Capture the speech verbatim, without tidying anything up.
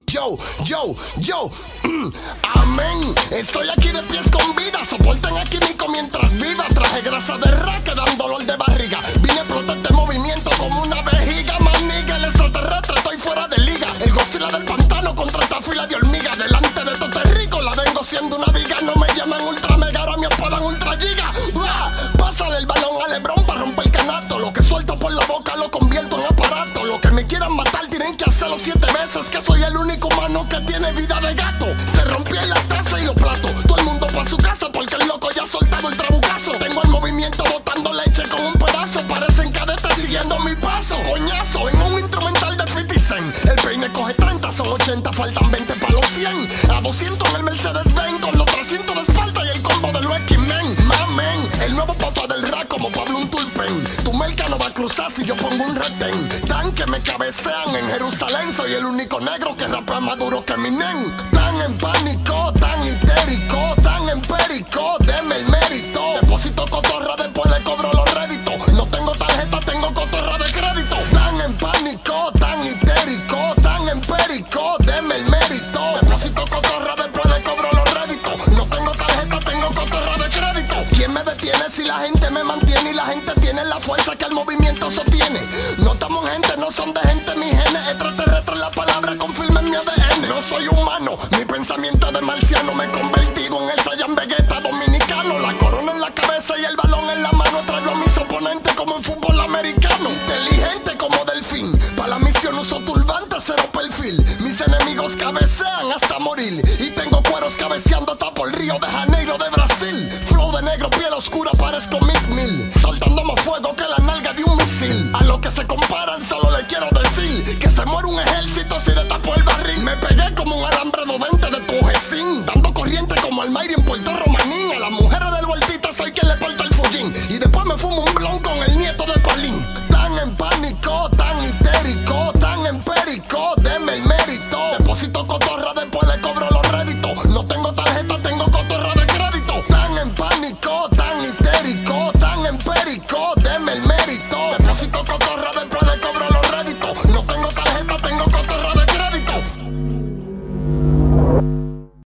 Yo, yo, yo, mm, amén. Estoy aquí de pies con vida. Soporten aquí Nico mientras viva. Traje grasa de raque, dan dolor de barriga. Vine a explotar este movimiento como una vejiga. Maniga, el extraterrestre, estoy fuera de liga. El Godzilla del pantano contra esta fila de hormigas. Delante de todo rico la vengo siendo una viga. No me llaman ultra mega, ahora me apodan ultra giga. ¡Uah! Pásale el balón a Lebron para romper el canasto. Lo que suelto por la boca lo convierto en aparato. Lo que me quieran matar tienen que hacerlo siete veces. Que soy el único humano que tiene vida de gato. Se rompió en la taza y los platos. Todo el mundo pa' su casa porque el loco ya ha soltado el trabucazo. Tengo el movimiento botando leche con un pedazo. Parecen cadetes siguiendo mi paso. Coñazo en un instrumental de fifty cent. El peine coge treinta, son ochenta, faltan veinte pa' los cien. A doscientos en el Mercedes-Benz con los trescientos de espalda y el combo de los X-Men. Mamen, el nuevo papá del rap como Pablo un tulpen. Tu merca no va a cruzar si yo pongo un retén. Tan que me cabecean en Jerusalén. Soy el único negro que rapea más duro que mi nen. Tan en pánico, tan histérico, tan empérico, deme el mérito. Deposito cotorra, después le cobro los réditos. No tengo tarjeta, tengo cotorra de crédito. Tan en pánico, tan histérico, tan empérico, deme el mérito. Deposito cotorra, después le cobro los réditos. No tengo tarjeta, tengo cotorra de crédito. ¿Quién me detiene si la gente me mantiene y la gente tiene la fuerza que el movimiento sostiene? No estamos en gente, no son de gente, mis genes extraterrestres, la palabra confirma en mi A D N. No soy humano, mi pensamiento de marciano. Me he convertido en el Saiyan Vegeta dominicano. La corona en la cabeza y el balón en la mano. Traigo a mis oponentes como en fútbol americano. Inteligente como delfín, para la misión uso turbante, cero perfil. Mis enemigos cabecean hasta morir. Y tengo cueros cabeceando hasta por Río de Janeiro de Brasil. Flow de negro, piel oscura, parezco Mick Mill. Soltando más fuego que la nalga de un misil. A lo que se comparan solo le quiero decir que se muere un ejército si destapo el barril. Me pegué como un alambre dodente de Pujecín, dando corriente como Almayri en Puerto Romanín. A las mujeres del vueltita soy quien le porta el fullín. Y después me fumo un blon con el nieto de Paulín. Tan en pánico, tan histérico, tan empérico, deme el mérito. Deposito cotorra, después le cobro los réditos. No tengo tarjeta, tengo cotorra de crédito. Tan en pánico, tan histérico, tan empérico, deme el mérito.